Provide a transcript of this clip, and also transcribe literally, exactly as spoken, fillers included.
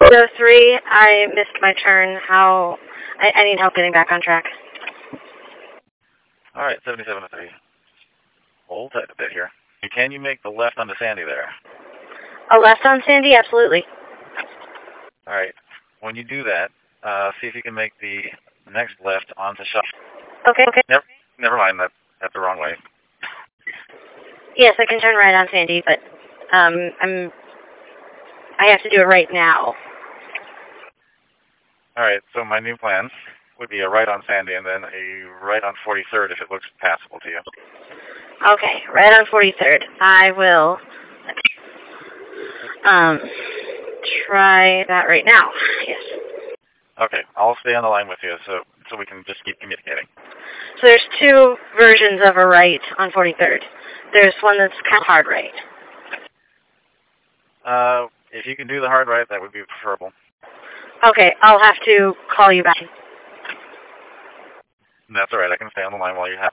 So three, I missed my turn. How? I, I need help getting back on track. All right, seventy-seven to three. Hold tight a bit here. Can you make the left onto Sandy there? A left on Sandy? Absolutely. All right. When you do that, uh, see if you can make the next left onto Shop. Okay, okay. Never, never mind. That, that's the wrong way. Yes, I can turn right on Sandy, but um, I'm. I have to do it right now. All right. So my new plan would be a right on Sandy and then a right on forty-third if it looks passable to you. Okay, right on forty-third. I will um, try that right now. Yes. Okay, I'll stay on the line with you so so we can just keep communicating. So there's two versions of a right on forty-third. There's one that's kind of hard right. Uh, if you can do the hard right, that would be preferable. Okay, I'll have to call you back. That's all right. I can stay on the line while you have.